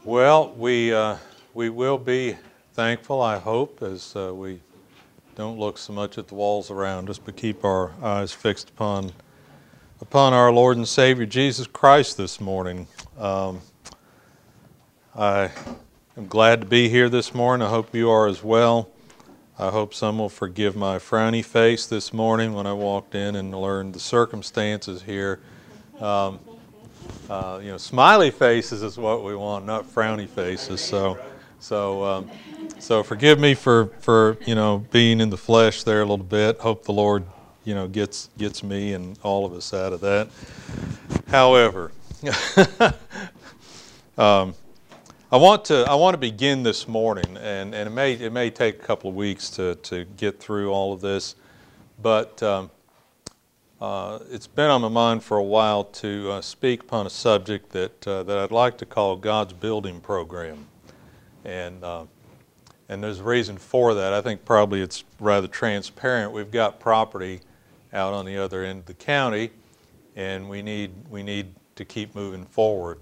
Well, we will be thankful, I hope, as we don't look so much at the walls around us, but keep our eyes fixed upon our Lord and Savior Jesus Christ this morning. I am glad to be here this morning. I hope you are as well. I hope some will forgive my frowny face this morning when I walked in and learned the circumstances here. Smiley faces is what we want, not frowny faces. So forgive me for being in the flesh there a little bit. Hope the Lord gets me and all of us out of that. However, I want to begin this morning, and it may take a couple of weeks to get through all of this, but it's been on my mind for a while to speak upon a subject that I'd like to call God's building program, and there's a reason for that. I think probably it's rather transparent. We've got property out on the other end of the county, and we need to keep moving forward.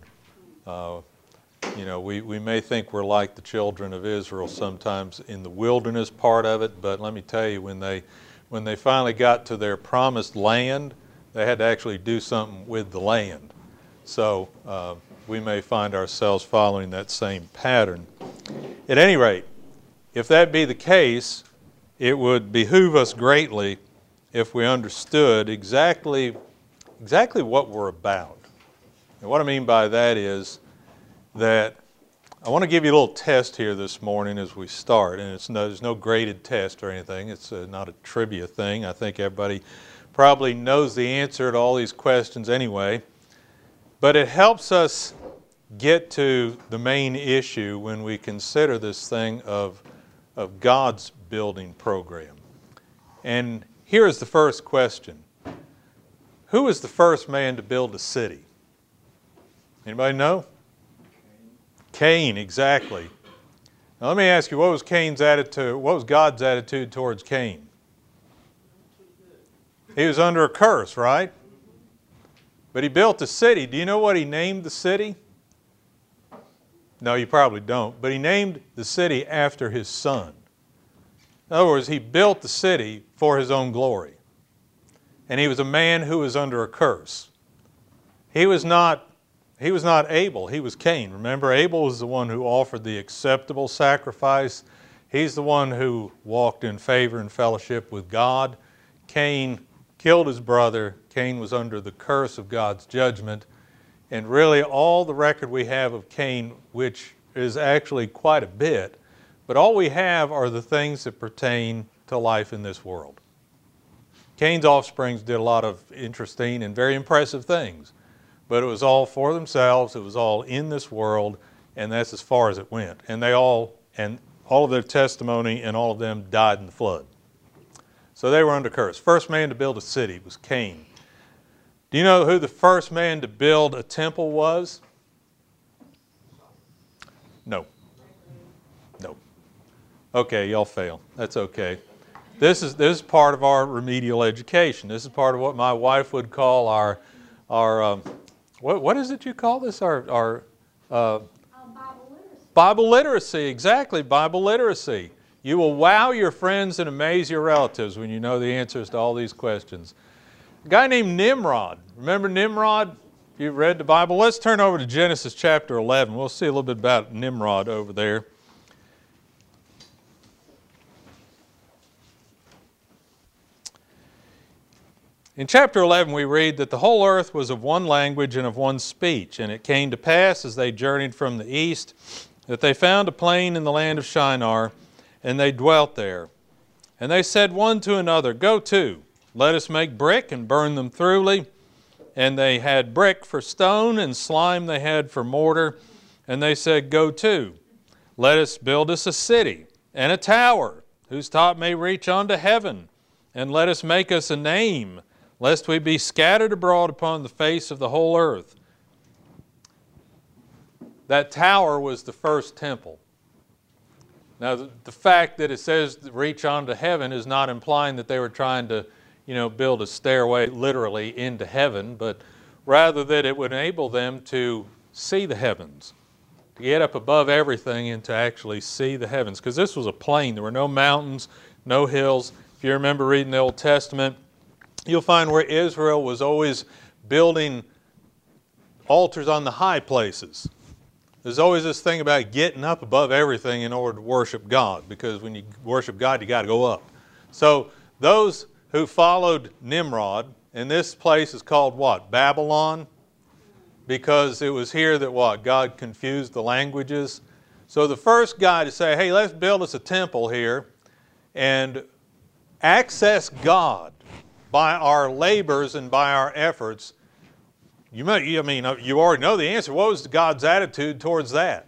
We may think we're like the children of Israel sometimes in the wilderness part of it, but let me tell you, when they finally got to their promised land, they had to actually do something with the land. So we may find ourselves following that same pattern. At any rate, if that be the case, it would behoove us greatly if we understood exactly what we're about. And what I mean by that is that I want to give you a little test here this morning as we start, and there's no graded test or anything. It's not a trivia thing. I think everybody probably knows the answer to all these questions anyway, but it helps us get to the main issue when we consider this thing of God's building program. And here is the first question. Who was the first man to build a city? Anybody know? Cain, exactly. Now let me ask you, what was God's attitude towards Cain? He was under a curse, right? But he built a city. Do you know what he named the city? No, you probably don't. But he named the city after his son. In other words, he built the city for his own glory. And he was a man who was under a curse. He was not Abel, he was Cain. Remember, Abel was the one who offered the acceptable sacrifice. He's the one who walked in favor and fellowship with God. Cain killed his brother. Cain was under the curse of God's judgment. And really all the record we have of Cain, which is actually quite a bit, but all we have are the things that pertain to life in this world. Cain's offspring did a lot of interesting and very impressive things. But it was all for themselves, it was all in this world, and that's as far as it went. And all of their testimony and all of them died in the flood. So they were under curse. First man to build a city was Cain. Do you know who the first man to build a temple was? No. Okay, y'all fail. That's okay. This is part of our remedial education. This is part of what my wife would call our what is it you call this? Our Bible literacy. Bible literacy, exactly, Bible literacy. You will wow your friends and amaze your relatives when you know the answers to all these questions. A guy named Nimrod. Remember Nimrod? If you've read the Bible, let's turn over to Genesis chapter 11. We'll see a little bit about Nimrod over there. In chapter 11 we read that the whole earth was of one language and of one speech, and it came to pass as they journeyed from the east that they found a plain in the land of Shinar, and they dwelt there. And they said one to another, Go to, let us make brick and burn them thoroughly. And they had brick for stone, and slime they had for mortar. And they said, Go to, let us build us a city and a tower, whose top may reach unto heaven, and let us make us a name, lest we be scattered abroad upon the face of the whole earth. That tower was the first temple. Now, the fact that it says reach onto heaven is not implying that they were trying to, build a stairway literally into heaven, but rather that it would enable them to see the heavens, to get up above everything and to actually see the heavens. Because this was a plain. There were no mountains, no hills. If you remember reading the Old Testament, you'll find where Israel was always building altars on the high places. There's always this thing about getting up above everything in order to worship God, because when you worship God, you got to go up. So those who followed Nimrod, and this place is called what? Babylon, because it was here that what? God confused the languages. So the first guy to say, hey, let's build us a temple here and access God by our labors and by our efforts. You already know the answer. What was God's attitude towards that?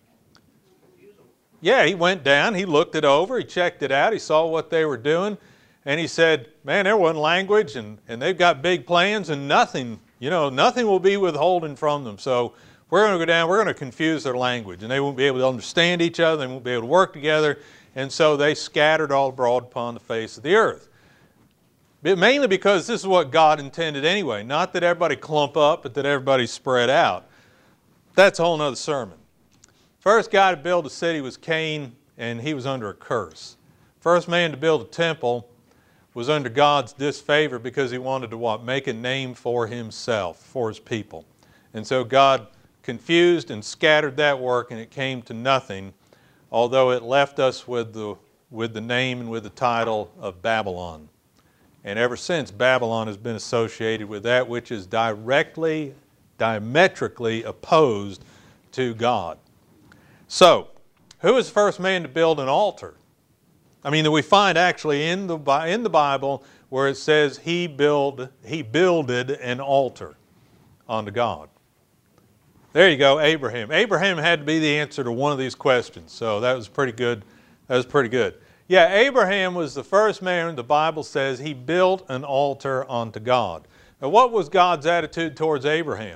Yeah, he went down, he looked it over, he checked it out, he saw what they were doing, and he said, man, there wasn't language, and they've got big plans, and nothing will be withholding from them. So we're going to go down, we're going to confuse their language, and they won't be able to understand each other, they won't be able to work together, and so they scattered all abroad upon the face of the earth. Mainly because this is what God intended anyway. Not that everybody clump up, but that everybody spread out. That's a whole other sermon. First guy to build a city was Cain, and he was under a curse. First man to build a temple was under God's disfavor because he wanted to what? Make a name for himself, for his people. And so God confused and scattered that work, and it came to nothing, although it left us with the name and with the title of Babylon. And ever since, Babylon has been associated with that which is diametrically opposed to God. So, who was the first man to build an altar? I mean, that we find actually in the Bible where it says he builded an altar unto God. There you go, Abraham. Abraham had to be the answer to one of these questions, so that was pretty good. That was pretty good. Yeah, Abraham was the first man, the Bible says, he built an altar unto God. Now, what was God's attitude towards Abraham?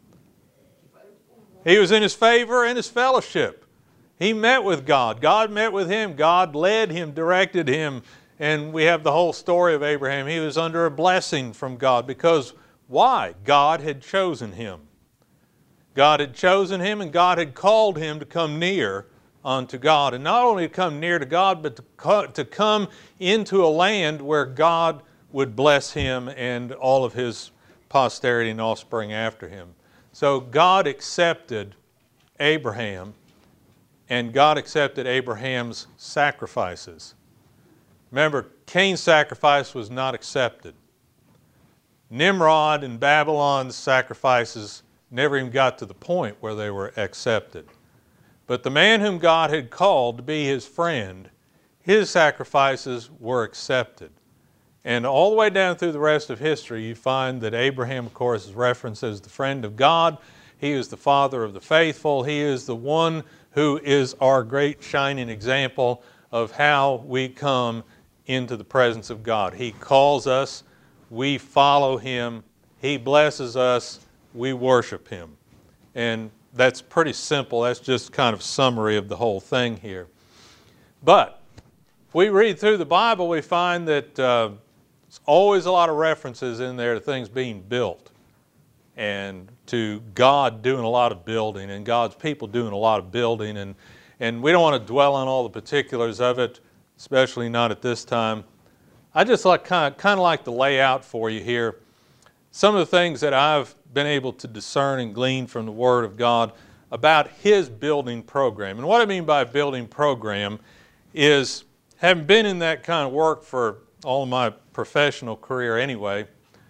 He was in his favor and his fellowship. He met with God. God met with him. God led him, directed him. And we have the whole story of Abraham. He was under a blessing from God because why? God had chosen him. God had chosen him, and God had called him to come near unto God. And not only to come near to God, but to come into a land where God would bless him and all of his posterity and offspring after him. So God accepted Abraham, and God accepted Abraham's sacrifices. Remember, Cain's sacrifice was not accepted. Nimrod and Babylon's sacrifices never even got to the point where they were accepted. But the man whom God had called to be his friend, his sacrifices were accepted. And all the way down through the rest of history, you find that Abraham, of course, is referenced as the friend of God. He is the father of the faithful. He is the one who is our great shining example of how we come into the presence of God. He calls us, we follow him, he blesses us, we worship him. And that's pretty simple. That's just kind of a summary of the whole thing here. But if we read through the Bible, we find that there's always a lot of references in there to things being built and to God doing a lot of building and God's people doing a lot of building. And we don't want to dwell on all the particulars of it, especially not at this time. I just kind of like to lay out for you here some of the things that I've been able to discern and glean from the Word of God about his building program. And what I mean by building program is, having been in that kind of work for all of my professional career anyway,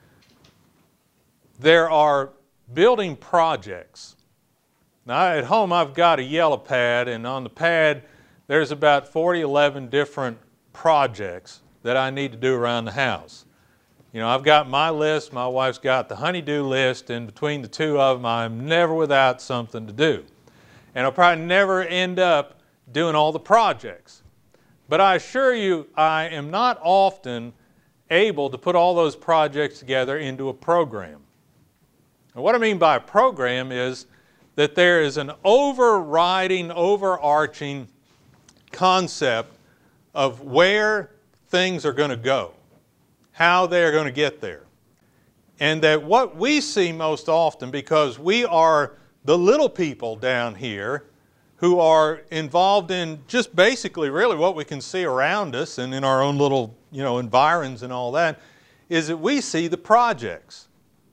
there are building projects. Now at home I've got a yellow pad, and on the pad there's about 11 different projects that I need to do around the house. You know, I've got my list, my wife's got the honey-do list, and between the two of them I'm never without something to do. And I'll probably never end up doing all the projects. But I assure you, I am not often able to put all those projects together into a program. And what I mean by a program is that there is an overriding, overarching concept of where things are going to go, how they are going to get there. And that what we see most often, because we are the little people down here who are involved in just basically really what we can see around us and in our own little, environs and all that, is that we see the projects.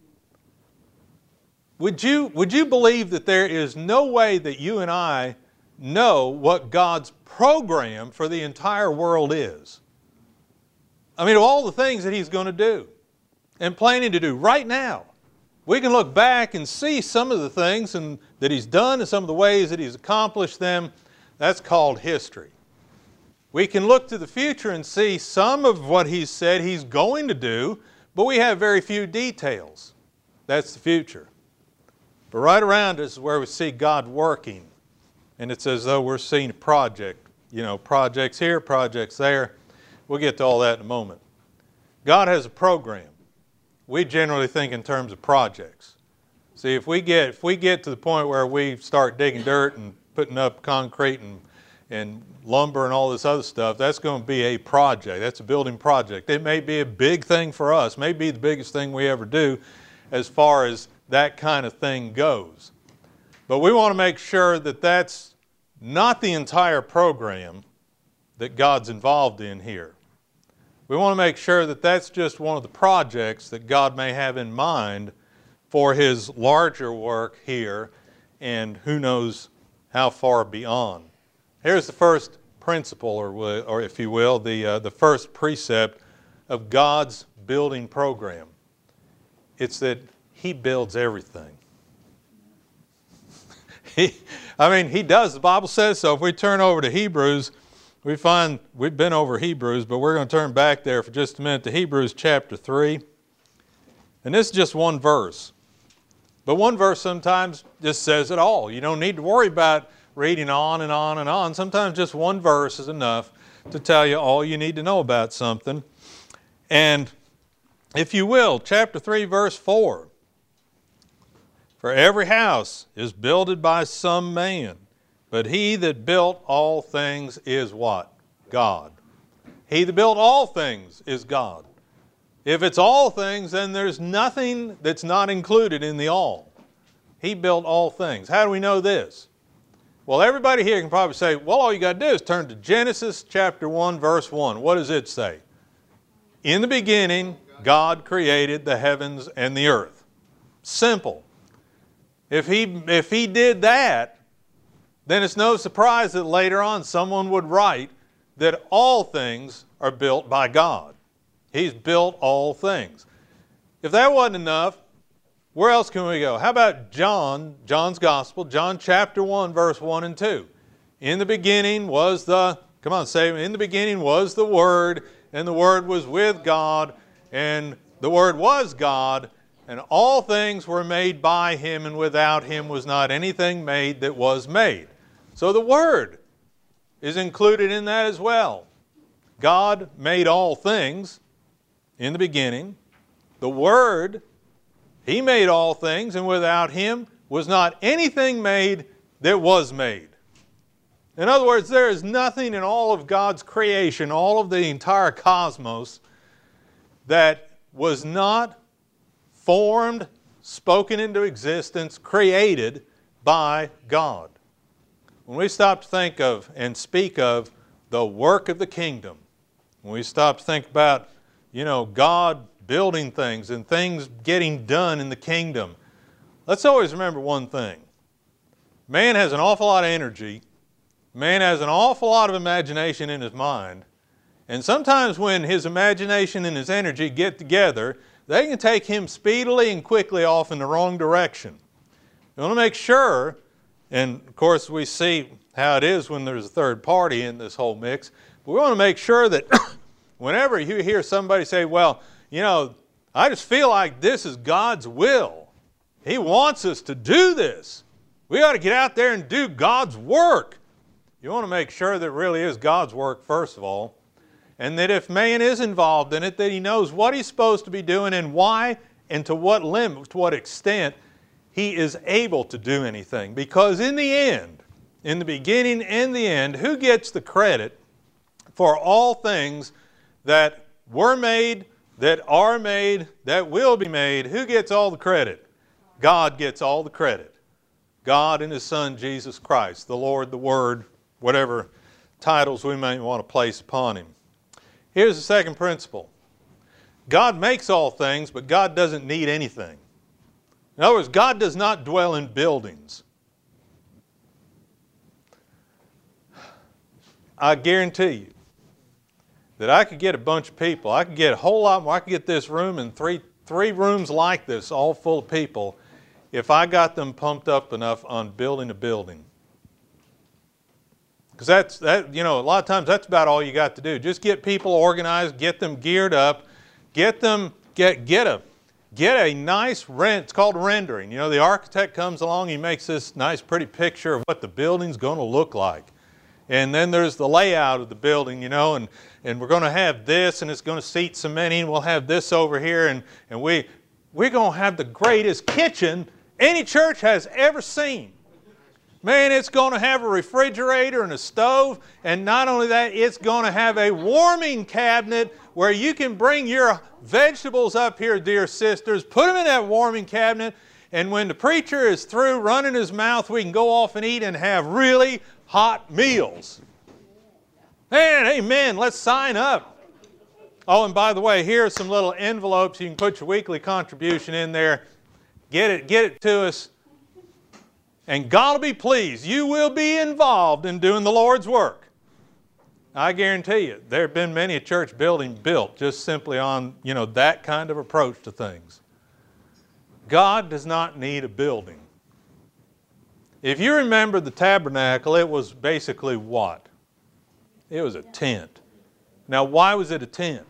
Would you believe that there is no way that you and I know what God's program for the entire world is? I mean, of all the things that He's going to do and planning to do right now, we can look back and see some of the things that He's done and some of the ways that He's accomplished them. That's called history. We can look to the future and see some of what He's said He's going to do, but we have very few details. That's the future. But right around us is where we see God working. And it's as though we're seeing a project. Projects here, projects there. We'll get to all that in a moment. God has a program. We generally think in terms of projects. See, if we get to the point where we start digging dirt and putting up concrete and lumber and all this other stuff, that's going to be a project. That's a building project. It may be a big thing for us, may be the biggest thing we ever do as far as that kind of thing goes. But we want to make sure that that's not the entire program that God's involved in here. We want to make sure that that's just one of the projects that God may have in mind for His larger work here, and who knows how far beyond. Here's the first principle, or if you will, the first precept of God's building program. It's that He builds everything. He does. The Bible says so. If we turn over to Hebrews, we find we've been over Hebrews, but we're going to turn back there for just a minute to Hebrews chapter 3. And this is just one verse. But one verse sometimes just says it all. You don't need to worry about reading on and on and on. Sometimes just one verse is enough to tell you all you need to know about something. And if you will, chapter 3, verse 4. For every house is builded by some man, but He that built all things is what? God. He that built all things is God. If it's all things, then there's nothing that's not included in the all. He built all things. How do we know this? Well, everybody here can probably say, well, all you got to do is turn to Genesis chapter 1, verse 1. What does it say? In the beginning, God created the heavens and the earth. Simple. If he did that, then it's no surprise that later on someone would write that all things are built by God. He's built all things. If that wasn't enough, where else can we go? How about John's Gospel, John chapter 1, verse 1 and 2. In the beginning was in the beginning was the Word, and the Word was with God, and the Word was God, and all things were made by Him, and without Him was not anything made that was made. So the Word is included in that as well. God made all things in the beginning. The Word, He made all things, and without Him was not anything made that was made. In other words, there is nothing in all of God's creation, all of the entire cosmos, that was not formed, spoken into existence, created by God. When we stop to think of and speak of the work of the kingdom, when we stop to think about, God building things and things getting done in the kingdom, let's always remember one thing. Man has an awful lot of energy. Man has an awful lot of imagination in his mind. And sometimes when his imagination and his energy get together, they can take him speedily and quickly off in the wrong direction. You want to make sure, and of course we see how it is when there's a third party in this whole mix, but we want to make sure that whenever you hear somebody say, well, I just feel like this is God's will. He wants us to do this. We ought to get out there and do God's work. You want to make sure that it really is God's work, first of all, and that if man is involved in it, that he knows what he's supposed to be doing and why and to what limit, to what extent he is able to do anything. Because in the end, in the beginning and the end, who gets the credit for all things that were made, that are made, that will be made? Who gets all the credit? God gets all the credit. God and His Son, Jesus Christ, the Lord, the Word, whatever titles we may want to place upon Him. Here's the second principle. God makes all things, but God doesn't need anything. In other words, God does not dwell in buildings. I guarantee you that I could get a bunch of people, I could get a whole lot more, I could get this room and three rooms like this all full of people if I got them pumped up enough on building a building. Because a lot of times that's about all you got to do. Just get people organized, get them geared up, get a nice it's called rendering. The architect comes along, he makes this nice pretty picture of what the building's going to look like. And then there's the layout of the building, and we're going to have this, and it's going to seat so many, and we'll have this over here, and we're going to have the greatest kitchen any church has ever seen. Man, it's going to have a refrigerator and a stove, and not only that, it's going to have a warming cabinet where you can bring your vegetables up here, dear sisters, put them in that warming cabinet, and when the preacher is through running his mouth, we can go off and eat and have really hot meals. Man, amen, let's sign up. Oh, and by the way, here are some little envelopes. You can put your weekly contribution in there. Get it to us. And God will be pleased. You will be involved in doing the Lord's work. I guarantee you, there have been many a church building built just simply on, that kind of approach to things. God does not need a building. If you remember the tabernacle, it was basically what? It was a tent. Now, why was it a tent?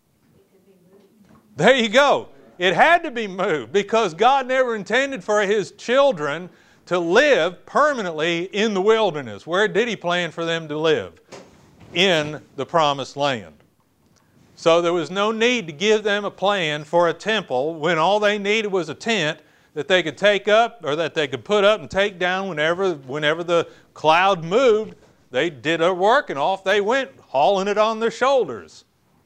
There you go. It had to be moved because God never intended for His children to live permanently in the wilderness. Where did He plan for them to live? In the promised land. So there was no need to give them a plan for a temple when all they needed was a tent that they could take up or that they could put up and take down whenever the cloud moved. They did their work and off they went, hauling it on their shoulders.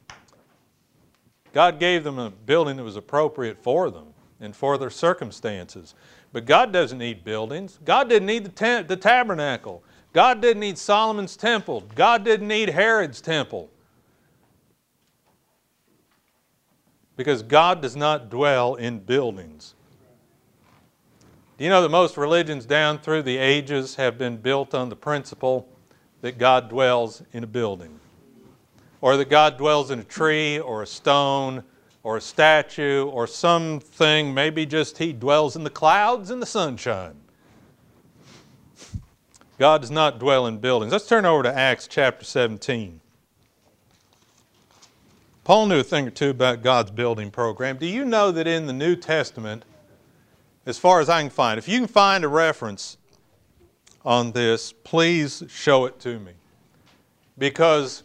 God gave them a building that was appropriate for them and for their circumstances. But God doesn't need buildings. God didn't need the tabernacle. God didn't need Solomon's temple. God didn't need Herod's temple. Because God does not dwell in buildings. Do you know that most religions down through the ages have been built on the principle that God dwells in a building? Or that God dwells in a tree or a stone or a statue or something, maybe just He dwells in the clouds and the sunshine. God does not dwell in buildings. Let's turn over to Acts chapter 17. Paul knew a thing or two about God's building program. Do you know that in the New Testament, as far as I can find, if you can find a reference on this, please show it to me. Because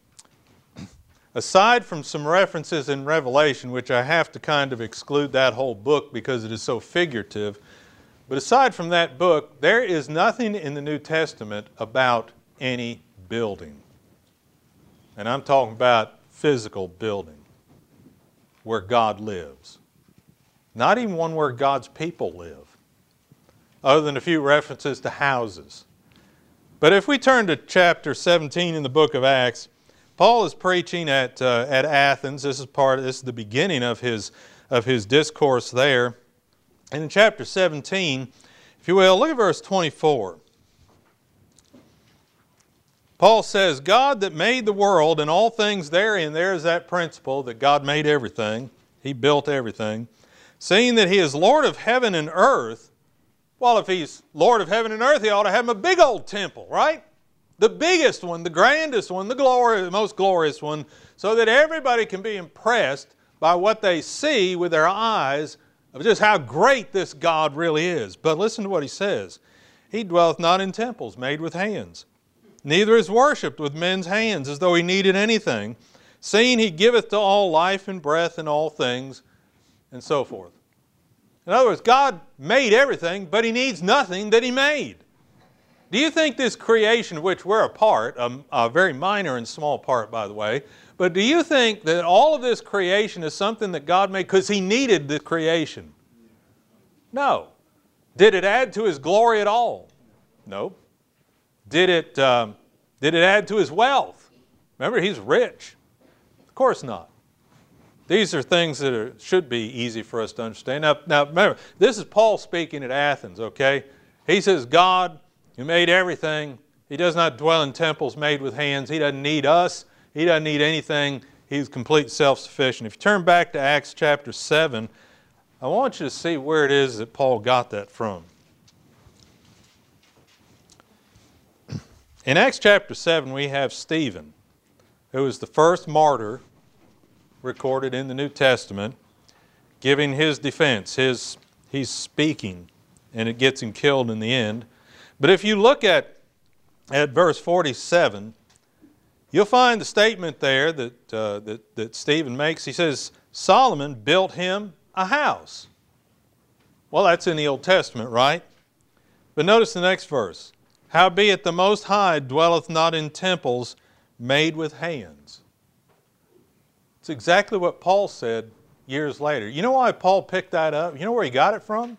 aside from some references in Revelation, which I have to kind of exclude that whole book because it is so figurative, but aside from that book, there is nothing in the New Testament about any building. And I'm talking about physical building where God lives. Not even one where God's people live, other than a few references to houses. But if we turn to chapter 17 in the book of Acts, Paul is preaching at Athens. This is the beginning of his discourse there. And in chapter 17, if you will, look at verse 24. Paul says, God that made the world and all things therein, there's that principle that God made everything. He built everything. Seeing that He is Lord of heaven and earth, well, if He's Lord of heaven and earth, He ought to have a big old temple, right? The biggest one, the grandest one, the most glorious one, so that everybody can be impressed by what they see with their eyes of just how great this God really is. But listen to what He says. He dwelleth not in temples made with hands, neither is worshipped with men's hands as though He needed anything, seeing He giveth to all life and breath and all things, and so forth. In other words, God made everything, but He needs nothing that He made. Do you think this creation of which we're a part, a very minor and small part, by the way, but do you think that all of this creation is something that God made because He needed the creation? No. Did it add to his glory at all? No. Did it add to his wealth? Remember, he's rich. Of course not. These are things that should be easy for us to understand. Now remember, this is Paul speaking at Athens, okay? He says, God, who made everything, He does not dwell in temples made with hands. He doesn't need us. He doesn't need anything. He's complete self-sufficient. If you turn back to Acts chapter 7, I want you to see where it is that Paul got that from. In Acts chapter 7, we have Stephen, who was the first martyr recorded in the New Testament, giving his defense. He's speaking, and it gets him killed in the end. But if you look at verse 47, you'll find the statement there that Stephen makes. He says, Solomon built him a house. Well, that's in the Old Testament, right? But notice the next verse. Howbeit the Most High dwelleth not in temples made with hands. It's exactly what Paul said years later. You know why Paul picked that up? You know where he got it from?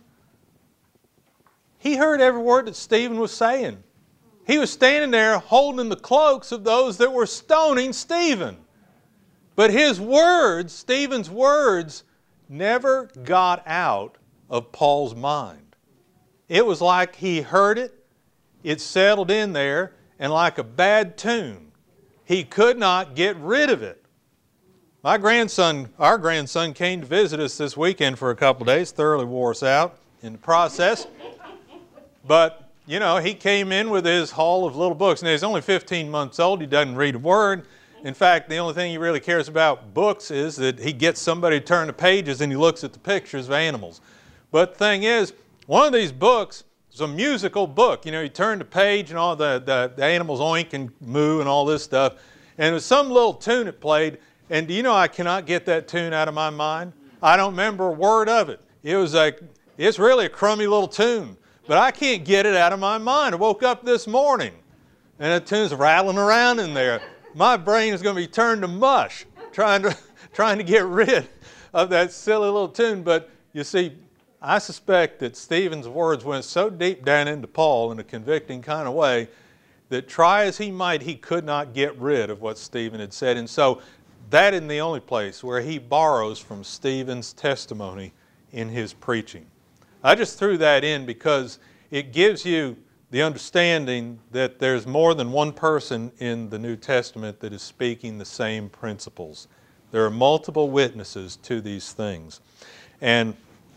He heard every word that Stephen was saying. He was standing there holding the cloaks of those that were stoning Stephen. But his words, Stephen's words, never got out of Paul's mind. It was like he heard it, it settled in there, and like a bad tune, he could not get rid of it. Our grandson came to visit us this weekend for a couple of days, thoroughly wore us out in the process. But, you know, he came in with his haul of little books. Now, he's only 15 months old. He doesn't read a word. In fact, the only thing he really cares about books is that he gets somebody to turn the pages and he looks at the pictures of animals. But the thing is, one of these books is a musical book. You know, you turn the page and all the animals oink and moo and all this stuff. And there was some little tune it played. And do you know I cannot get that tune out of my mind? I don't remember a word of it. It's really a crummy little tune. But I can't get it out of my mind. I woke up this morning and that tune's rattling around in there. My brain is going to be turned to mush trying to get rid of that silly little tune. But you see, I suspect that Stephen's words went so deep down into Paul in a convicting kind of way that try as he might, he could not get rid of what Stephen had said. And so that isn't the only place where he borrows from Stephen's testimony in his preaching. I just threw that in because it gives you the understanding that there's more than one person in the New Testament that is speaking the same principles. There are multiple witnesses to these things. And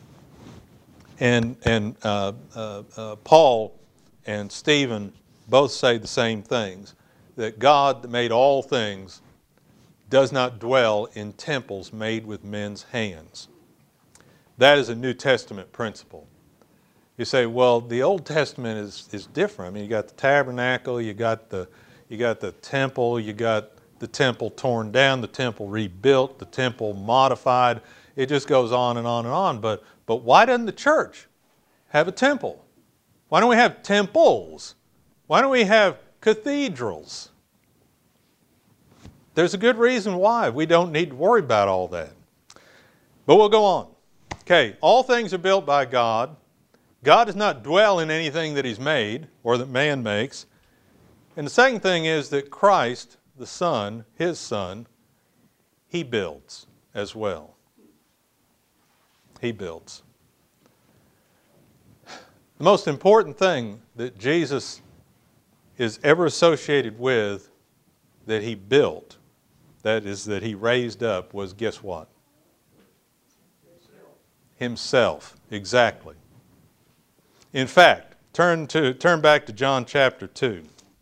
Paul and Stephen both say the same things, that God that made all things does not dwell in temples made with men's hands. That is a New Testament principle. You say, well, the Old Testament is different. I mean, you got the tabernacle, you got the temple, you got the temple torn down, the temple rebuilt, the temple modified. It just goes on and on and on. But why doesn't the church have a temple? Why don't we have temples? Why don't we have cathedrals? There's a good reason why. We don't need to worry about all that. But we'll go on. Okay, all things are built by God. God does not dwell in anything that He's made or that man makes. And the second thing is that Christ, the Son, His Son, He builds as well. He builds. The most important thing that Jesus is ever associated with that He built, that is, that He raised up, was guess what? Himself. Exactly. In fact, turn back to John chapter 2.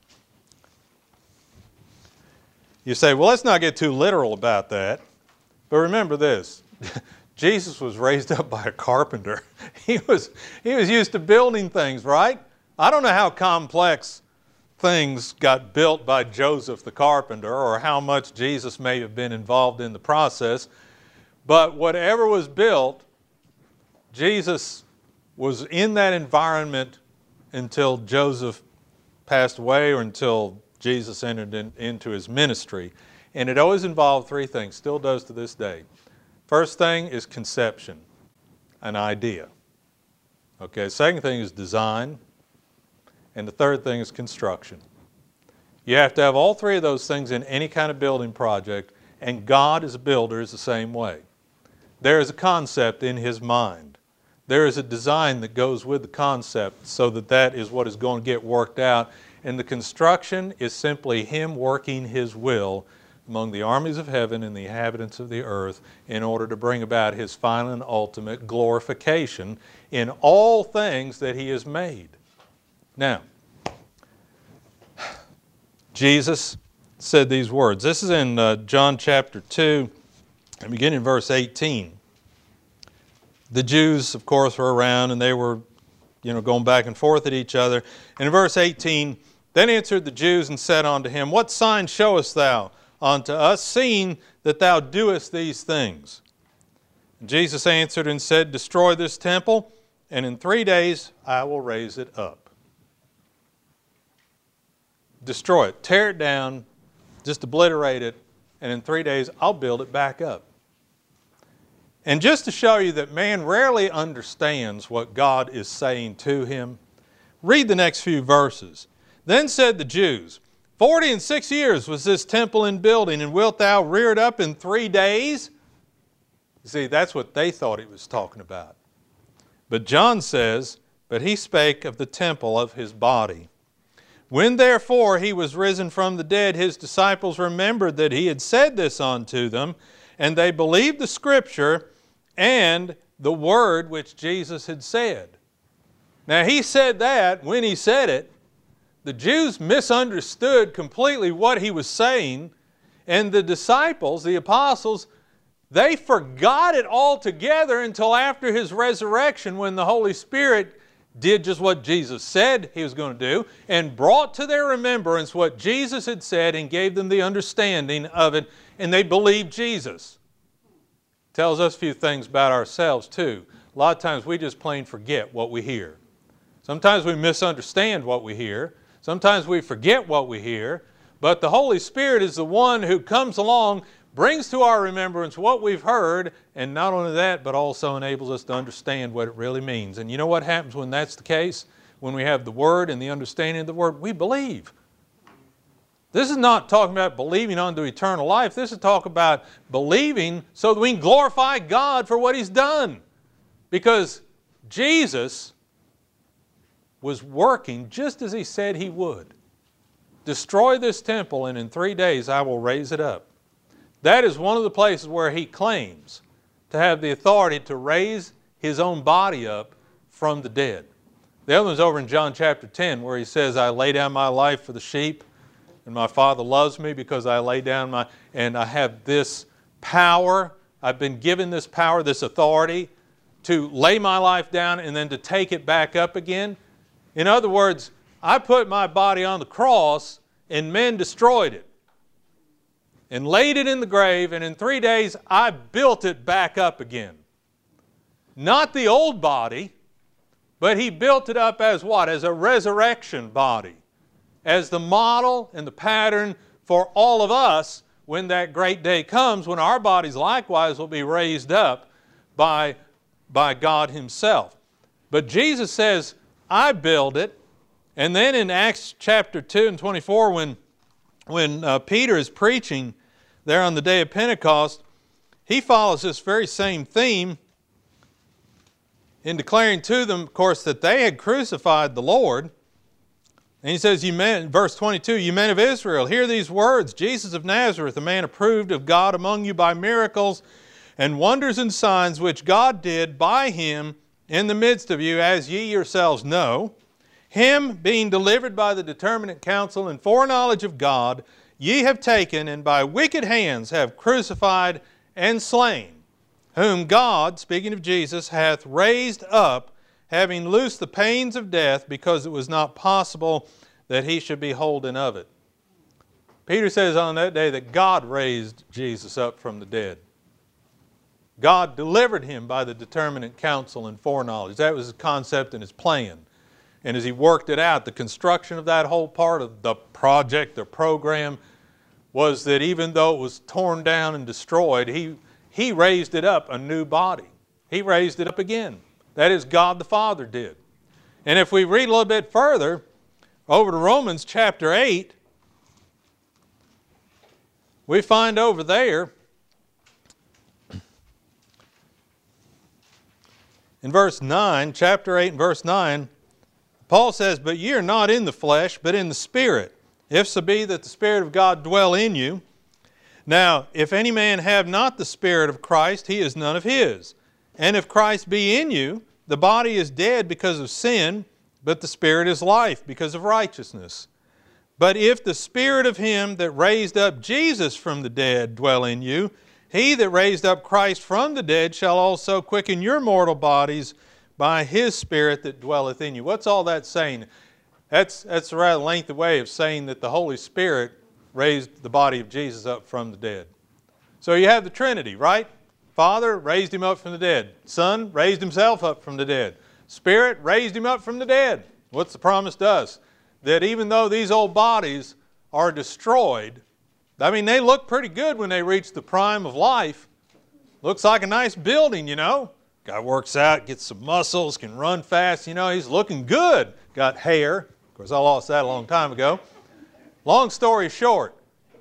You say, well, let's not get too literal about that. But remember this. Jesus was raised up by a carpenter. He was used to building things, right? I don't know how complex things got built by Joseph the carpenter or how much Jesus may have been involved in the process. But whatever was built, Jesus was in that environment until Joseph passed away or until Jesus entered into his ministry. And it always involved three things, still does to this day. First thing is conception, an idea. Okay, second thing is design. And the third thing is construction. You have to have all three of those things in any kind of building project, and God as a builder is the same way. There is a concept in His mind. There is a design that goes with the concept so that that is what is going to get worked out. And the construction is simply Him working His will among the armies of heaven and the inhabitants of the earth in order to bring about His final and ultimate glorification in all things that He has made. Now, Jesus said these words. This is in John chapter 2, and beginning in verse 18. The Jews, of course, were around, and they were, going back and forth at each other. And in verse 18, then answered the Jews and said unto him, What sign showest thou unto us, seeing that thou doest these things? And Jesus answered and said, Destroy this temple, and in 3 days I will raise it up. Destroy it, tear it down, just obliterate it, and in 3 days I'll build it back up. And just to show you that man rarely understands what God is saying to him, read the next few verses. Then said the Jews, 46 years was this temple in building, and wilt thou rear it up in 3 days? You see, that's what they thought he was talking about. But John says, But he spake of the temple of his body. When therefore he was risen from the dead, his disciples remembered that he had said this unto them, and they believed the Scripture and the word which Jesus had said. Now he said that when he said it. The Jews misunderstood completely what he was saying, and the disciples, the apostles, they forgot it altogether until after His resurrection, when the Holy Spirit did just what Jesus said He was going to do and brought to their remembrance what Jesus had said and gave them the understanding of it, and they believed Jesus. Tells us a few things about ourselves too. A lot of times we just plain forget what we hear. Sometimes we misunderstand what we hear. Sometimes we forget what we hear. But the Holy Spirit is the one who comes along, brings to our remembrance what we've heard, and not only that, but also enables us to understand what it really means. And you know what happens when that's the case? When we have the Word and the understanding of the Word, we believe. This is not talking about believing unto eternal life. This is talking about believing so that we can glorify God for what He's done. Because Jesus was working just as He said He would. Destroy this temple, and in 3 days I will raise it up. That is one of the places where He claims to have the authority to raise His own body up from the dead. The other one's over in John chapter 10, where He says, I lay down my life for the sheep, and my Father loves me because I lay down and I have this power. I've been given this power, this authority to lay my life down and then to take it back up again. In other words, I put my body on the cross and men destroyed it and laid it in the grave, and in 3 days I built it back up again. Not the old body, but He built it up as what? As a resurrection body. As the model and the pattern for all of us when that great day comes, when our bodies likewise will be raised up by God Himself. But Jesus says, I build it. And then in Acts chapter 2 and 24, when Peter is preaching there on the day of Pentecost, he follows this very same theme in declaring to them, of course, that they had crucified the Lord. And he says, verse 22, You men of Israel, hear these words, Jesus of Nazareth, a man approved of God among you by miracles and wonders and signs which God did by Him in the midst of you, as ye yourselves know. Him being delivered by the determinate counsel and foreknowledge of God, ye have taken, and by wicked hands have crucified and slain, whom God, speaking of Jesus, hath raised up, having loosed the pains of death, because it was not possible that He should be holden of it. Peter says on that day that God raised Jesus up from the dead. God delivered Him by the determinate counsel and foreknowledge. That was His concept and His plan. And as He worked it out, the construction of that whole part of the project, the program, was that even though it was torn down and destroyed, He raised it up a new body. He raised it up again. That is, God the Father did. And if we read a little bit further, over to Romans chapter 8, we find over there, in verse 9, chapter 8 and verse 9, Paul says, "But ye are not in the flesh, but in the Spirit, if so be that the Spirit of God dwell in you. Now, if any man have not the Spirit of Christ, he is none of his. And if Christ be in you, the body is dead because of sin, but the Spirit is life because of righteousness. But if the Spirit of him that raised up Jesus from the dead dwell in you, he that raised up Christ from the dead shall also quicken your mortal bodies by his Spirit that dwelleth in you." What's all that saying? That's a rather lengthy way of saying that the Holy Spirit raised the body of Jesus up from the dead. So you have the Trinity, right? Father raised him up from the dead. Son raised himself up from the dead. Spirit raised him up from the dead. What's the promise to us? That even though these old bodies are destroyed, I mean, they look pretty good when they reach the prime of life. Looks like a nice building, you know. Guy works out, gets some muscles, can run fast, you know, he's looking good. Got hair. Of course, I lost that a long time ago. Long story short,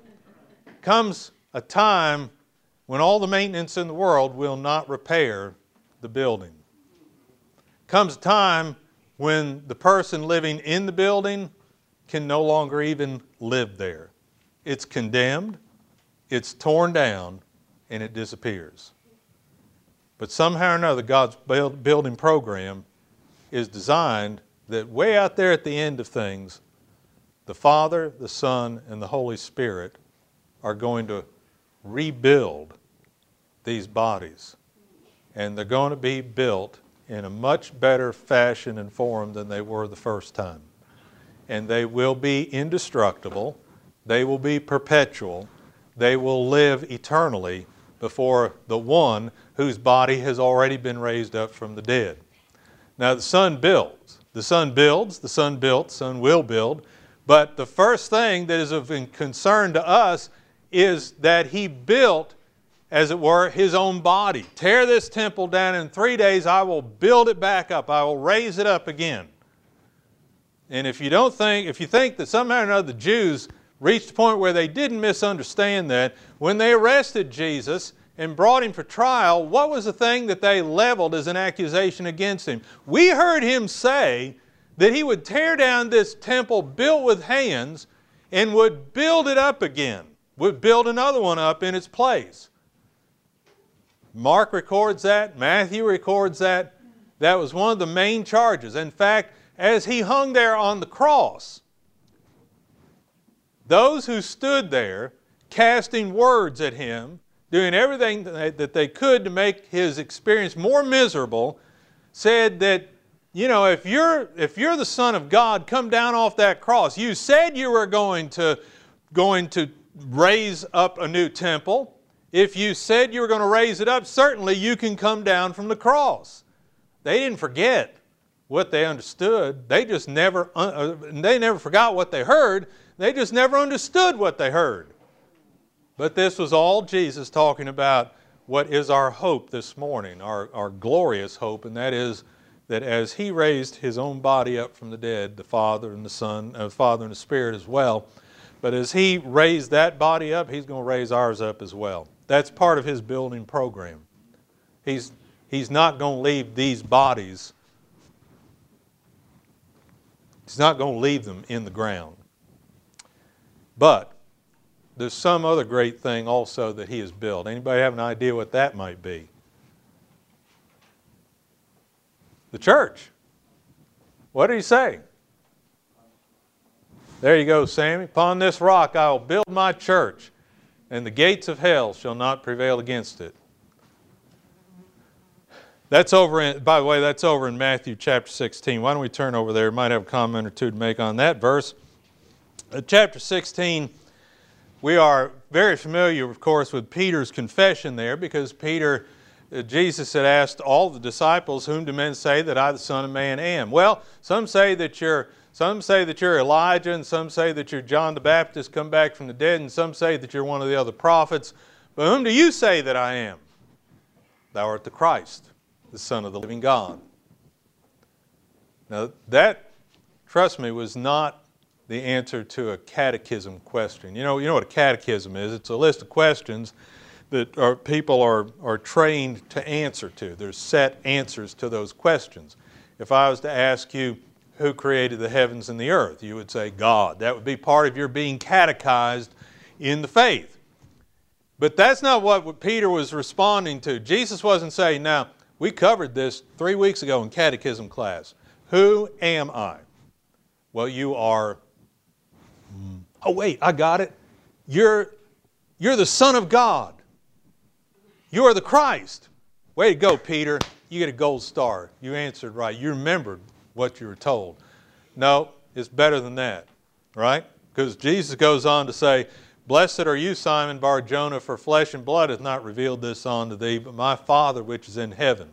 comes a time when all the maintenance in the world will not repair the building. Comes a time when the person living in the building can no longer even live there. It's condemned, it's torn down, and it disappears. But somehow or another, God's building program is designed that way out there at the end of things, the Father, the Son, and the Holy Spirit are going to rebuild these bodies. And they're going to be built in a much better fashion and form than they were the first time. And they will be indestructible. They will be perpetual. They will live eternally before the one whose body has already been raised up from the dead. Now the Son builds. The Son builds. The Son built. The Son will build. But the first thing that is of concern to us is that He built, as it were, His own body. Tear this temple down in 3 days, I will build it back up. I will raise it up again. And if you think that somehow or another the Jews reached a point where they didn't misunderstand that, when they arrested Jesus and brought Him for trial, what was the thing that they leveled as an accusation against Him? We heard Him say that He would tear down this temple built with hands and would build it up again, would build another one up in its place. Mark records that, Matthew records that. That was one of the main charges. In fact, as He hung there on the cross, those who stood there casting words at Him, doing everything that they could to make His experience more miserable, said that, you know, if you're the Son of God, come down off that cross. You said you were going to raise up a new temple. If you said you were going to raise it up, certainly you can come down from the cross. They didn't forget what they understood. They never forgot what they heard. They just never understood what they heard. But this was all Jesus talking about what is our hope this morning, our glorious hope, and that is that as He raised His own body up from the dead, the Father and the Son, Father and the Spirit as well, but as He raised that body up, He's going to raise ours up as well. That's part of His building program. He's not going to leave these bodies, He's not going to leave them in the ground. But there's some other great thing also that He has built. Anybody have an idea what that might be? The church. What did He say? There you go, Sammy. Upon this rock I will build my church, and the gates of hell shall not prevail against it. That's by the way, that's over in Matthew chapter 16. Why don't we turn over there? We might have a comment or two to make on that verse. Chapter 16, we are very familiar, of course, with Peter's confession there, because Jesus had asked all the disciples, "Whom do men say that I, the Son of Man, am?" Well, some say that you're Elijah, and some say that you're John the Baptist come back from the dead, and some say that you're one of the other prophets. But whom do you say that I am? Thou art the Christ, the Son of the living God. Now that, trust me, was not the answer to a catechism question. You know what a catechism is? It's a list of questions that people are trained to answer to. There's set answers to those questions. If I was to ask you, who created the heavens and the earth? You would say, God. That would be part of your being catechized in the faith. But that's not what Peter was responding to. Jesus wasn't saying, now, we covered this 3 weeks ago in catechism class. Who am I? Well, you are, oh wait, I got it. You're the Son of God. You are the Christ. Way to go, Peter. You get a gold star. You answered right. You remembered what you were told. No, it's better than that, right? Because Jesus goes on to say, blessed are you, Simon Bar-Jonah, for flesh and blood hath not revealed this unto thee, but my Father which is in heaven.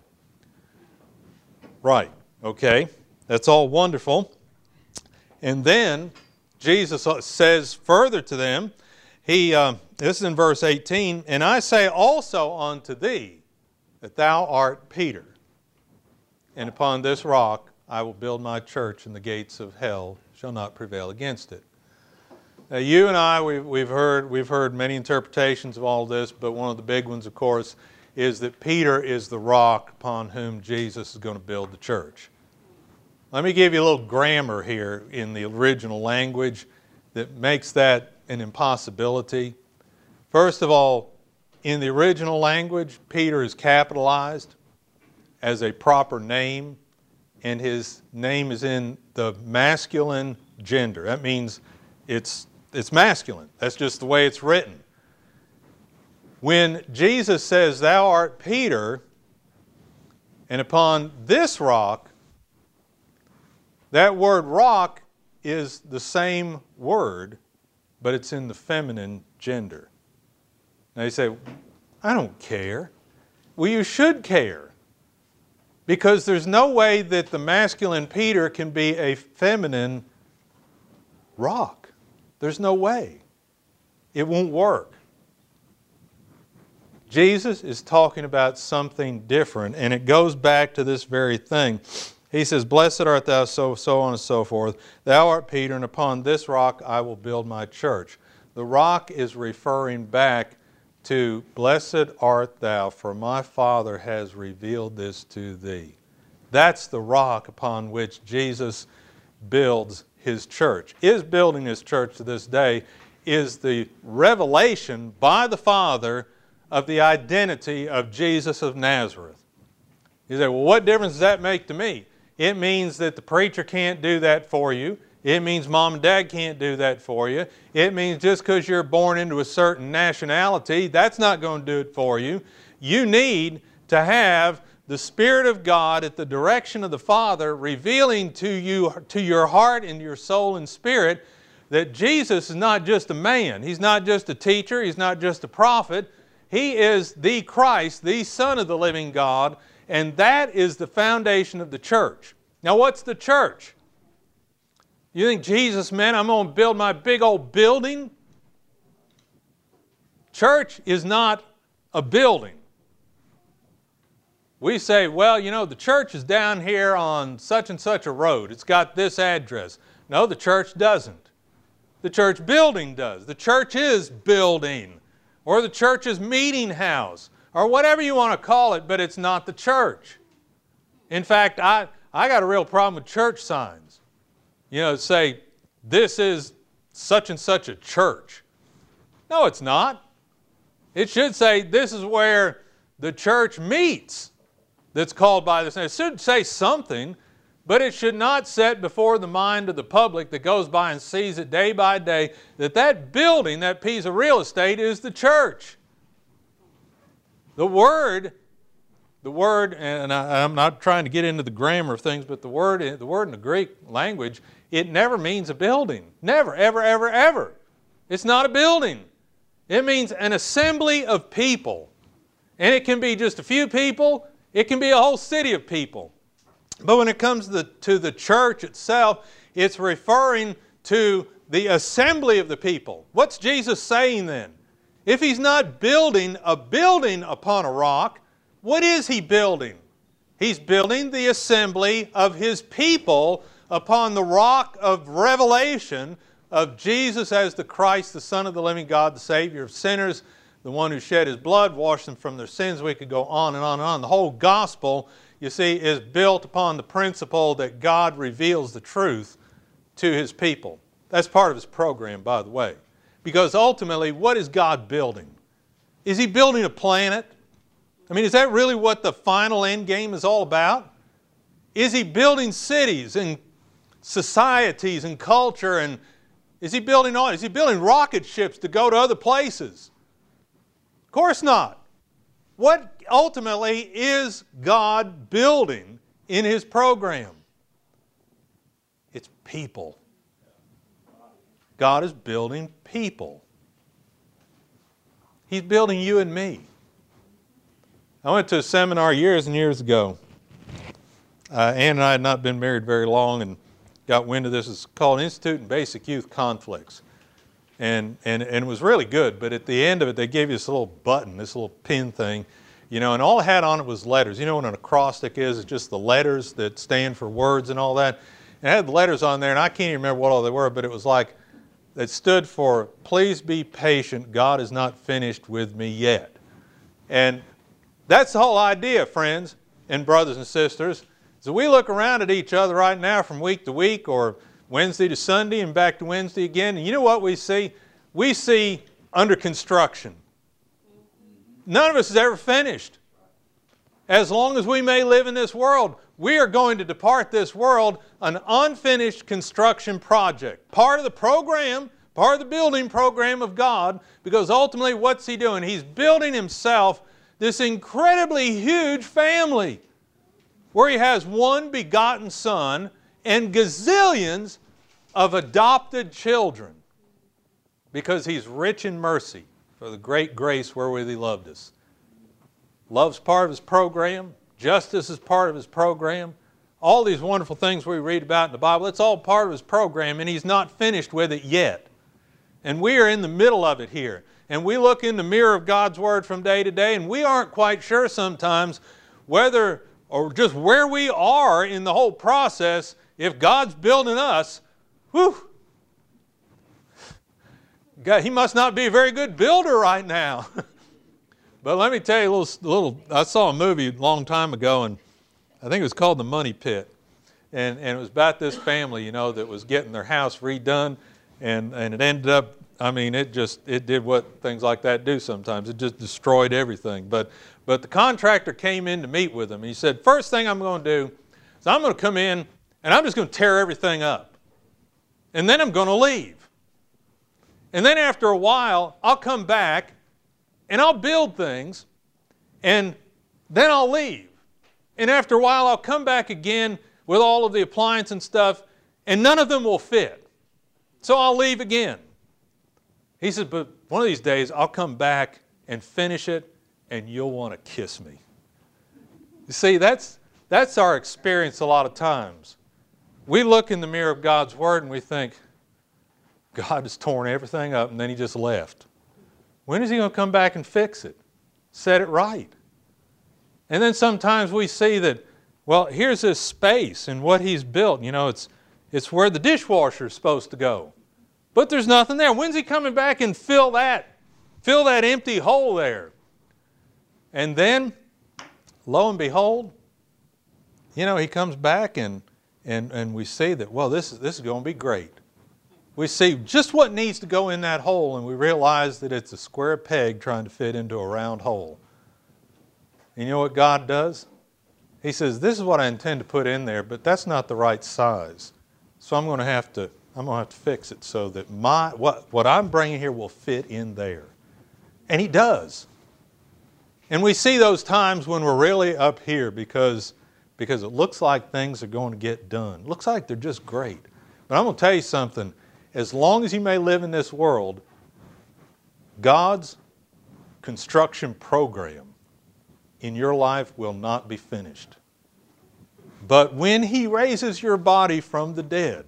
Right, okay, that's all wonderful. And then Jesus says further to them, this is in verse 18, and I say also unto thee that thou art Peter, and upon this rock I will build my church, and the gates of hell shall not prevail against it. Now, you and I, we've heard many interpretations of all this, but one of the big ones, of course, is that Peter is the rock upon whom Jesus is going to build the church. Let me give you a little grammar here in the original language that makes that an impossibility. First of all, in the original language, Peter is capitalized as a proper name, and his name is in the masculine gender. That means it's masculine. That's just the way it's written. When Jesus says, thou art Peter, and upon this rock, that word rock is the same word, but it's in the feminine gender. Now you say, I don't care. Well, you should care. Because there's no way that the masculine Peter can be a feminine rock. There's no way. It won't work. Jesus is talking about something different, and it goes back to this very thing. He says, blessed art thou, so on and so forth. Thou art Peter, and upon this rock I will build my church. The rock is referring back to, blessed art thou, for my Father has revealed this to thee. That's the rock upon which Jesus builds His church. Is building His church to this day is the revelation by the Father of the identity of Jesus of Nazareth. You say, well, what difference does that make to me? It means that the preacher can't do that for you. It means mom and dad can't do that for you. It means just because you're born into a certain nationality, that's not going to do it for you. You need to have the Spirit of God at the direction of the Father revealing to you, to your heart and your soul and spirit, that Jesus is not just a man. He's not just a teacher. He's not just a prophet. He is the Christ, the Son of the living God, and that is the foundation of the church. Now, what's the church? You think Jesus meant I'm going to build my big old building? Church is not a building. We say, well, you know, the church is down here on such and such a road. It's got this address. No, the church doesn't. The church building does. The church is building, or the church is meeting house, or whatever you want to call it, but it's not the church. In fact, I got a real problem with church signs. You know, say, this is such and such a church. No, it's not. It should say, this is where the church meets. That's called by this name. It should say something, but it should not set before the mind of the public that goes by and sees it day by day that that building, that piece of real estate is the church. The word, and I'm not trying to get into the grammar of things, but the word in the Greek language, it never means a building. Never, ever, ever, ever. It's not a building. It means an assembly of people. And it can be just a few people. It can be a whole city of people. But when it comes to the church itself, it's referring to the assembly of the people. What's Jesus saying then? If He's not building a building upon a rock, what is He building? He's building the assembly of His people upon the rock of revelation of Jesus as the Christ, the Son of the living God, the Savior of sinners, the one who shed His blood, washed them from their sins. We could go on and on and on. The whole gospel, you see, is built upon the principle that God reveals the truth to His people. That's part of His program, by the way. Because ultimately, what is God building? Is He building a planet? I mean, is that really what the final end game is all about? Is He building cities and societies and culture, and is He building rocket ships to go to other places? Of course not. What ultimately is God building in His program? It's people. God is building people. He's building you and me. I went to a seminar years and years ago. Ann and I had not been married very long and got wind of this. It's called Institute in Basic Youth Conflicts. And it was really good, but at the end of it, they gave you this little button, this little pin thing, you know, and all it had on it was letters. You know what an acrostic is? It's just the letters that stand for words and all that. And it had the letters on there, and I can't even remember what all they were, but it was like, it stood for, please be patient, God is not finished with me yet. And that's the whole idea, friends and brothers and sisters. So we look around at each other right now from week to week or Wednesday to Sunday and back to Wednesday again. And you know what we see? We see under construction. None of us is ever finished. As long as we may live in this world, we are going to depart this world an unfinished construction project. Part of the program, part of the building program of God, because ultimately what's He doing? He's building Himself this incredibly huge family where He has one begotten Son and gazillions of adopted children because He's rich in mercy for the great grace wherewith He loved us. Love's part of His program. Justice is part of His program. All these wonderful things we read about in the Bible, it's all part of His program, and He's not finished with it yet. And we are in the middle of it here. And we look in the mirror of God's Word from day to day, and we aren't quite sure sometimes whether or just where we are in the whole process. If God's building us, whew, God, He must not be a very good builder right now. But let me tell you a little, I saw a movie a long time ago, and I think it was called The Money Pit. And it was about this family, you know, that was getting their house redone, and it ended up, I mean, it did what things like that do sometimes. It just destroyed everything. But the contractor came in to meet with them, and he said, first thing I'm going to do is I'm going to come in, and I'm just going to tear everything up. And then I'm going to leave. And then after a while, I'll come back, and I'll build things, and then I'll leave. And after a while, I'll come back again with all of the appliance and stuff, and none of them will fit. So I'll leave again. He said, but one of these days, I'll come back and finish it, and you'll want to kiss me. You see, that's our experience a lot of times. We look in the mirror of God's Word, and we think, God has torn everything up, and then He just left. When is He going to come back and fix it? Set it right. And then sometimes we see that, well, here's this space and what He's built. You know, it's where the dishwasher is supposed to go. But there's nothing there. When's He coming back and fill that empty hole there? And then, lo and behold, you know, He comes back and we see that, well, this is going to be great. We see just what needs to go in that hole, and we realize that it's a square peg trying to fit into a round hole. And you know what God does? He says, this is what I intend to put in there, but that's not the right size. So I'm going to have to fix it so that what I'm bringing here will fit in there. And He does. And we see those times when we're really up here because it looks like things are going to get done. It looks like they're just great. But I'm going to tell you something. As long as you may live in this world, God's construction program in your life will not be finished. But when He raises your body from the dead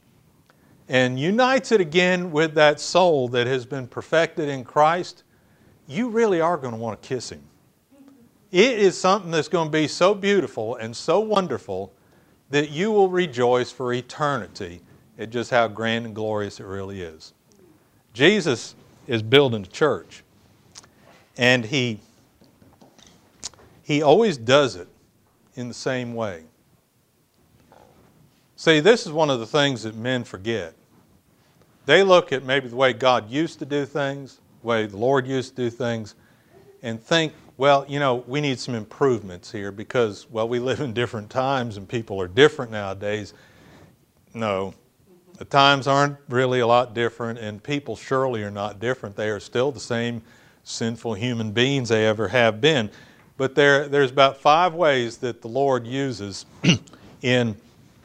and unites it again with that soul that has been perfected in Christ, you really are going to want to kiss Him. It is something that's going to be so beautiful and so wonderful that you will rejoice for eternity at just how grand and glorious it really is. Jesus is building a church, and He always does it in the same way. See, this is one of the things that men forget. They look at maybe the way God used to do things, the way the Lord used to do things, and think, well, you know, we need some improvements here because, well, we live in different times and people are different nowadays. No, the times aren't really a lot different, and people surely are not different. They are still the same sinful human beings they ever have been. But there's about 5 ways that the Lord uses in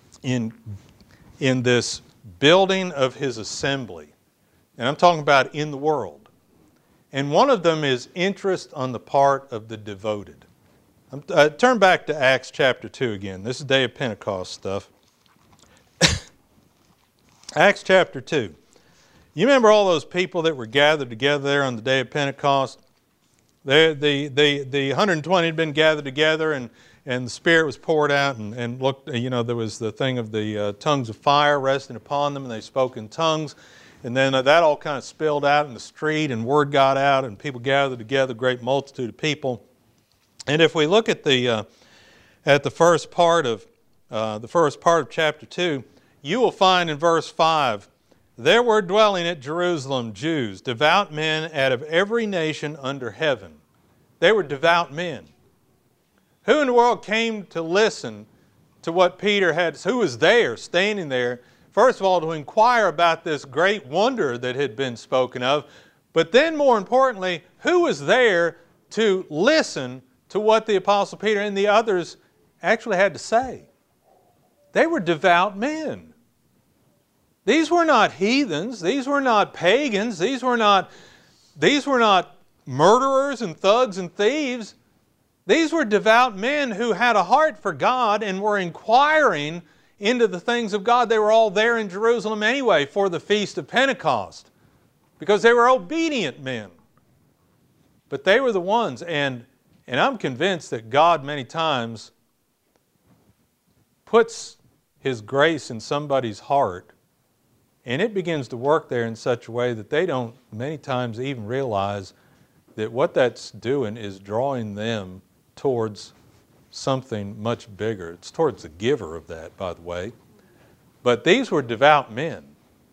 this building of His assembly. And I'm talking about in the world. And one of them is interest on the part of the devoted. Turn back to Acts chapter 2 again. This is Day of Pentecost stuff. Acts chapter 2. You remember all those people that were gathered together there on the day of Pentecost? The 120 had been gathered together, and the Spirit was poured out, and looked, you know, there was the thing of the tongues of fire resting upon them, and they spoke in tongues. And then that all kind of spilled out in the street, and word got out, and people gathered together, a great multitude of people. And if we look at the first part of chapter 2, you will find in verse 5, there were dwelling at Jerusalem Jews, devout men out of every nation under heaven. They were devout men. Who in the world came to listen to what Peter had? Who was there, standing there? First of all, to inquire about this great wonder that had been spoken of, but then more importantly, who was there to listen to what the Apostle Peter and the others actually had to say? They were devout men. These were not heathens. These were not pagans. These were not murderers and thugs and thieves. These were devout men who had a heart for God and were inquiring into the things of God. They were all there in Jerusalem anyway for the Feast of Pentecost because they were obedient men. But they were the ones, and I'm convinced that God many times puts His grace in somebody's heart, and it begins to work there in such a way that they don't many times even realize that what that's doing is drawing them towards something much bigger. It's towards the giver of that, by the way. But these were devout men.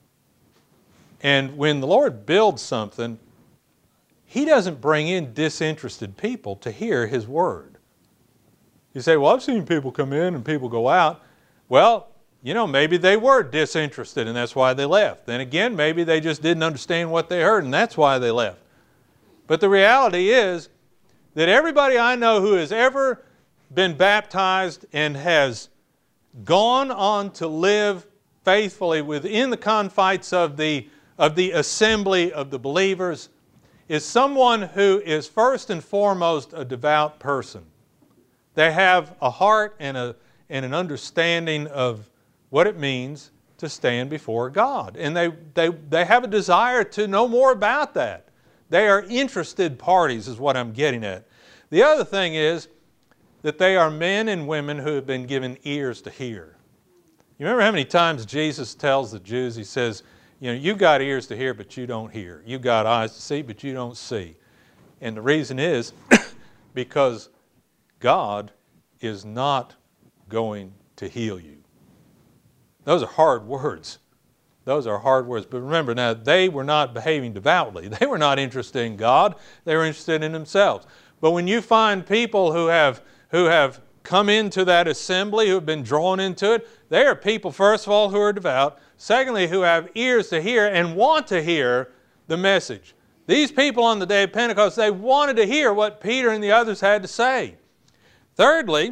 And when the Lord builds something, He doesn't bring in disinterested people to hear His word. You say, well, I've seen people come in and people go out. Well, you know, maybe they were disinterested and that's why they left. Then again, maybe they just didn't understand what they heard and that's why they left. But the reality is that everybody I know who has ever been baptized and has gone on to live faithfully within the confines of the assembly of the believers is someone who is first and foremost a devout person. They have a heart and an understanding of what it means to stand before God. And they have a desire to know more about that. They are interested parties is what I'm getting at. The other thing is that they are men and women who have been given ears to hear. You remember how many times Jesus tells the Jews, He says, you know, you've got ears to hear, but you don't hear. You've got eyes to see, but you don't see. And the reason is because God is not going to heal you. Those are hard words. Those are hard words. But remember, now, they were not behaving devoutly. They were not interested in God. They were interested in themselves. But when you find people who have come into that assembly, who have been drawn into it, they are people, first of all, who are devout. Secondly, who have ears to hear and want to hear the message. These people on the day of Pentecost, they wanted to hear what Peter and the others had to say. Thirdly,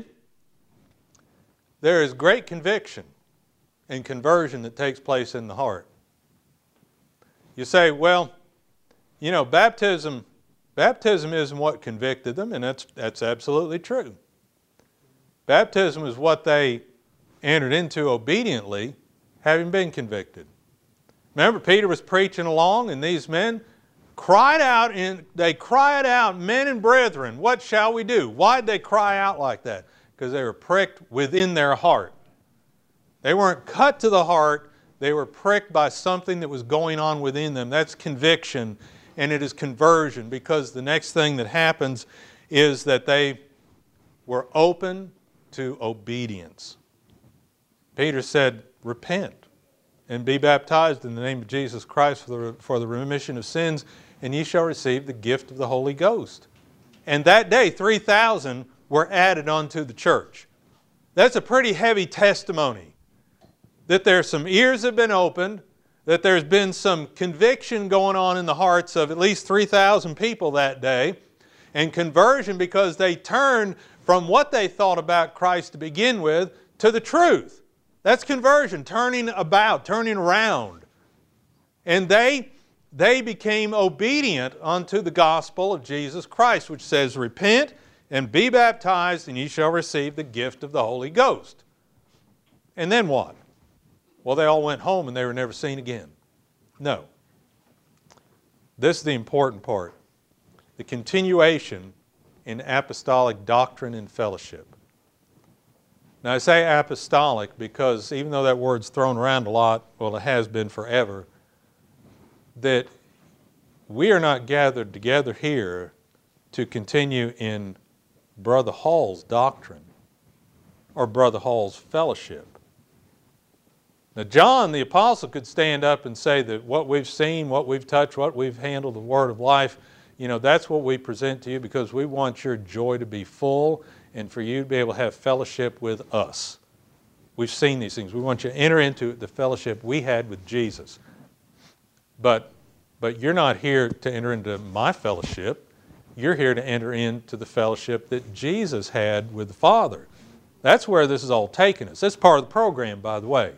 there is great conviction and conversion that takes place in the heart. You say, well, you know, baptism isn't what convicted them, and that's absolutely true. Baptism is what they entered into obediently, having been convicted. Remember, Peter was preaching along, and these men, cried out, and they cried out, men and brethren, what shall we do? Why did they cry out like that? Because they were pricked within their heart. They weren't cut to the heart. They were pricked by something that was going on within them. That's conviction, and it is conversion, because the next thing that happens is that they were open to obedience. Peter said, repent and be baptized in the name of Jesus Christ for the remission of sins, and ye shall receive the gift of the Holy Ghost. And that day, 3,000 were added unto the church. That's a pretty heavy testimony. That there's some ears have been opened, that there's been some conviction going on in the hearts of at least 3,000 people that day, and conversion because they turned from what they thought about Christ to begin with to the truth. That's conversion, turning about, turning around. And they became obedient unto the gospel of Jesus Christ, which says, repent and be baptized, and ye shall receive the gift of the Holy Ghost. And then what? Well, they all went home and they were never seen again. No. This is the important part. The continuation in apostolic doctrine and fellowship. Now I say apostolic because even though that word's thrown around a lot, well, it has been forever, that we are not gathered together here to continue in Brother Hall's doctrine or Brother Hall's fellowship. Now John the Apostle could stand up and say that what we've seen, what we've touched, what we've handled, the Word of life, that's what we present to you because we want your joy to be full and for you to be able to have fellowship with us. We've seen these things. We want you to enter into the fellowship we had with Jesus. But you're not here to enter into my fellowship. You're here to enter into the fellowship that Jesus had with the Father. That's where this is all taking us. That's part of the program, by the way.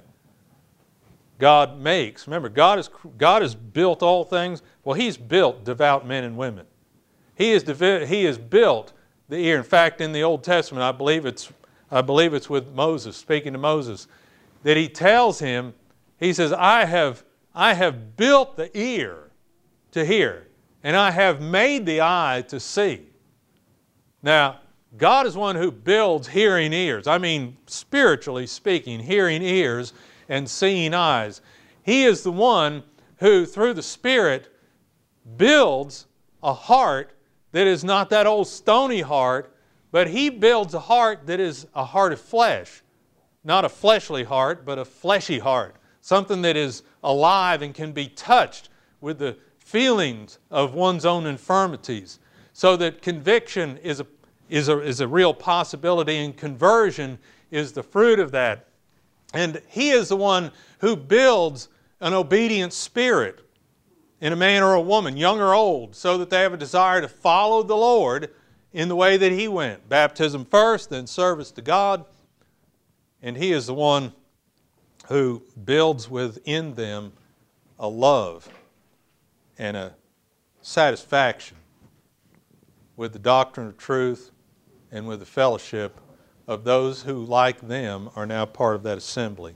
God makes. Remember, God has built all things. Well, He's built devout men and women. He has built the ear. In fact, in the Old Testament, I believe it's with Moses, speaking to Moses, that he tells him, he says, I have built the ear to hear, and I have made the eye to see. Now, God is one who builds hearing ears. I mean, spiritually speaking, hearing ears and seeing eyes. He is the one who, through the Spirit, builds a heart that is not that old stony heart, but He builds a heart that is a heart of flesh. Not a fleshly heart, but a fleshy heart. Something that is alive and can be touched with the feelings of one's own infirmities. So that conviction is a real possibility, and conversion is the fruit of that. And He is the one who builds an obedient spirit in a man or a woman, young or old, so that they have a desire to follow the Lord in the way that He went. Baptism first, then service to God. And He is the one who builds within them a love and a satisfaction with the doctrine of truth and with the fellowship of those who, like them, are now part of that assembly.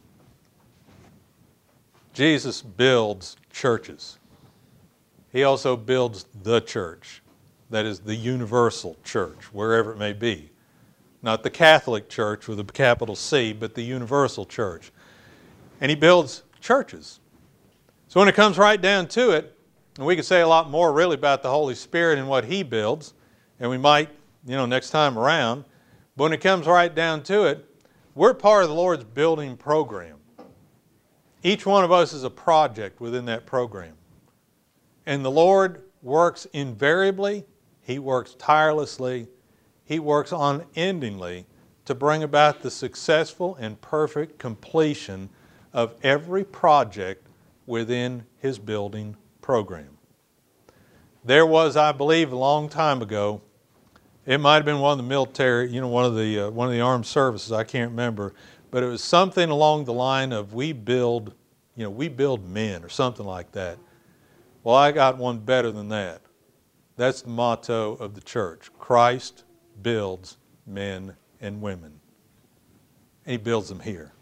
Jesus builds churches. He also builds the church, that is the universal church, wherever it may be. Not the Catholic Church with a capital C, but the universal church. And He builds churches. So when it comes right down to it, and we could say a lot more really about the Holy Spirit and what He builds, and we might, next time around, but when it comes right down to it, we're part of the Lord's building program. Each one of us is a project within that program. And the Lord works invariably, He works tirelessly, He works unendingly to bring about the successful and perfect completion of every project within His building program. There was, I believe, a long time ago, it might have been one of the military, one of the armed services, I can't remember, but it was something along the line of we build men or something like that. Well, I got one better than that. That's the motto of the church. Christ builds men and women. And He builds them here.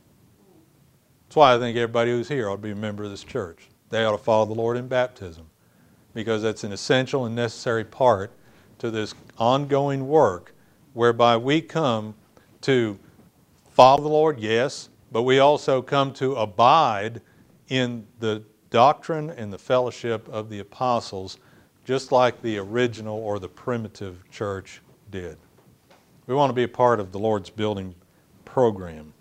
That's why I think everybody who's here ought to be a member of this church. They ought to follow the Lord in baptism. because that's an essential and necessary part to this ongoing work whereby we come to follow the Lord, yes, but we also come to abide in the doctrine and the fellowship of the apostles, just like the original or the primitive church did. We want to be a part of the Lord's building program.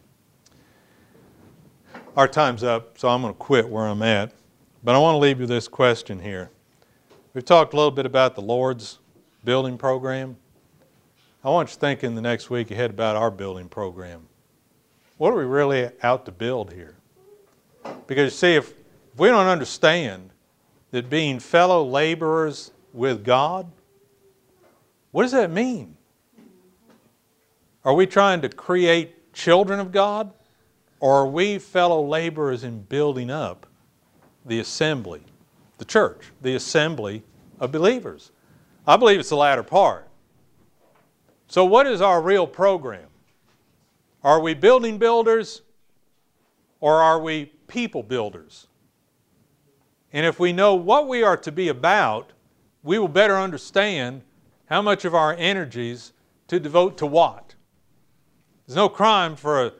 Our time's up, so I'm going to quit where I'm at. But I want to leave you this question here. We've talked a little bit about the Lord's building program. I want you to think in the next week ahead about our building program. What are we really out to build here? Because you see, if we don't understand that being fellow laborers with God, what does that mean? Are we trying to create children of God? Or are we fellow laborers in building up the assembly, the church, the assembly of believers? I believe it's the latter part. So what is our real program? Are we building builders or are we people builders? And if we know what we are to be about, we will better understand how much of our energies to devote to what. There's no crime for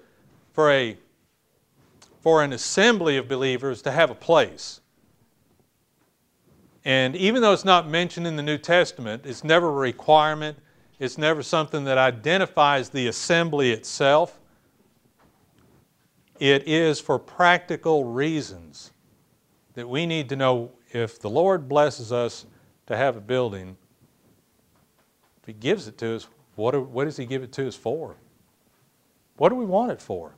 an assembly of believers to have a place. And even though it's not mentioned in the New Testament, it's never a requirement. It's never something that identifies the assembly itself. It is for practical reasons that we need to know if the Lord blesses us to have a building, if He gives it to us, what does He give it to us for? What do we want it for?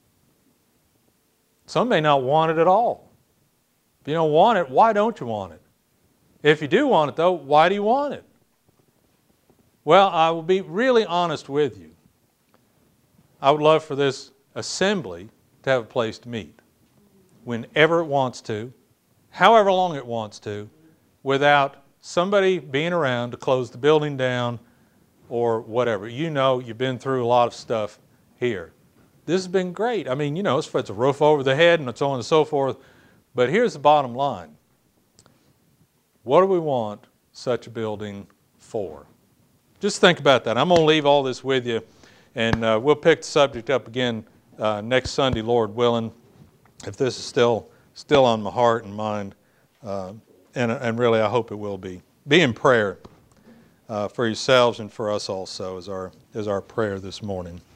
Some may not want it at all. If you don't want it, why don't you want it? If you do want it, though, why do you want it? Well, I will be really honest with you. I would love for this assembly to have a place to meet whenever it wants to, however long it wants to, without somebody being around to close the building down or whatever. You know, you've been through a lot of stuff here. This has been great. I mean, you know, it's a roof over the head and so on and so forth. But here's the bottom line. What do we want such a building for? Just think about that. I'm going to leave all this with you, and we'll pick the subject up again next Sunday, Lord willing, if this is still on my heart and mind. And really, I hope it will be. Be in prayer for yourselves and for us also as our prayer this morning.